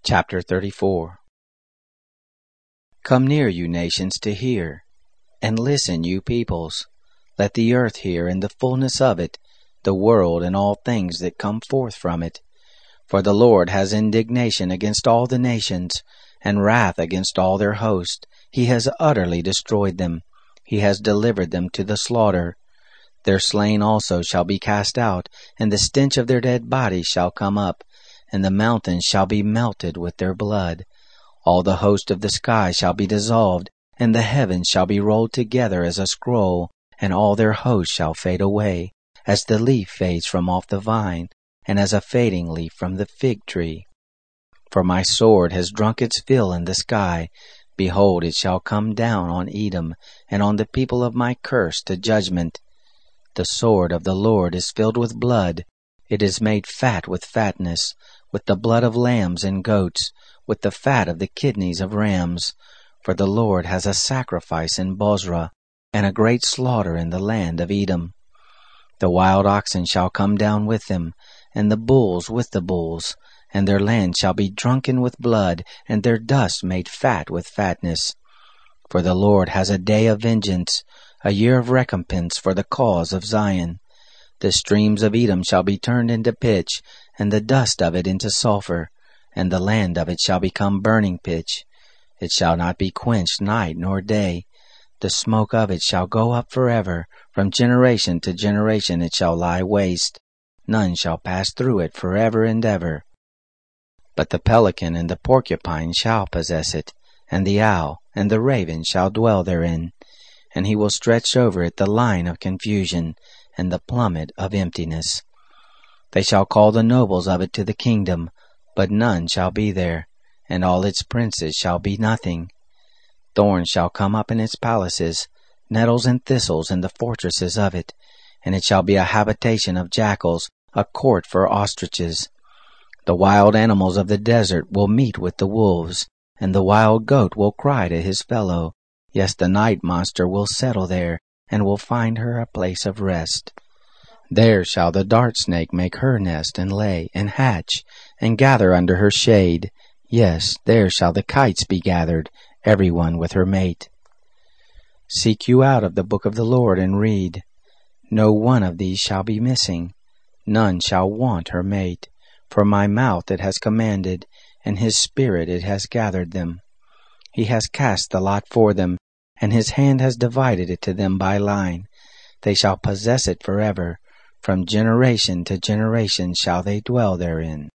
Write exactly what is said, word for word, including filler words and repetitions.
Chapter thirty-four. Come near, you nations, to hear, and listen, you peoples. Let the earth hear, and the fullness of it, the world and all things that come forth from it. For the Lord has indignation against all the nations, and wrath against all their host. He has utterly destroyed them. He has delivered them to the slaughter. Their slain also shall be cast out, and the stench of their dead bodies shall come up, and the mountains shall be melted with their blood. All the host of the sky shall be dissolved, and the heavens shall be rolled together as a scroll, and all their host shall fade away, as the leaf fades from off the vine, and as a fading leaf from the fig tree. For my sword has drunk its fill in the sky. Behold, it shall come down on Edom, and on the people of my curse to judgment. The sword of the Lord is filled with blood. It is made fat with fatness, with the blood of lambs and goats, with the fat of the kidneys of rams. For the Lord has a sacrifice in Bozrah, and a great slaughter in the land of Edom. The wild oxen shall come down with them, and the bulls with the bulls, and their land shall be drunken with blood, and their dust made fat with fatness. For the Lord has a day of vengeance, a year of recompense for the cause of Zion. The streams of Edom shall be turned into pitch, and the dust of it into sulfur, and the land of it shall become burning pitch. It shall not be quenched night nor day. The smoke of it shall go up forever. From generation to generation it shall lie waste. None shall pass through it forever and ever. But the pelican and the porcupine shall possess it, and the owl and the raven shall dwell therein. And he will stretch over it the line of confusion, and the plummet of emptiness. They shall call the nobles of it to the kingdom, but none shall be there, and all its princes shall be nothing. Thorns shall come up in its palaces, nettles and thistles in the fortresses of it, and it shall be a habitation of jackals, a court for ostriches. The wild animals of the desert will meet with the wolves, and the wild goat will cry to his fellow. Yes, the night monster will settle there, and will find her a place of rest. There shall the dart snake make her nest, and lay, and hatch, and gather under her shade. Yes, there shall the kites be gathered, every one with her mate. Seek you out of the book of the Lord, and read. No one of these shall be missing. None shall want her mate. For my mouth it has commanded, and his spirit it has gathered them. He has cast the lot for them, and his hand has divided it to them by line. They shall possess it forever. From generation to generation shall they dwell therein.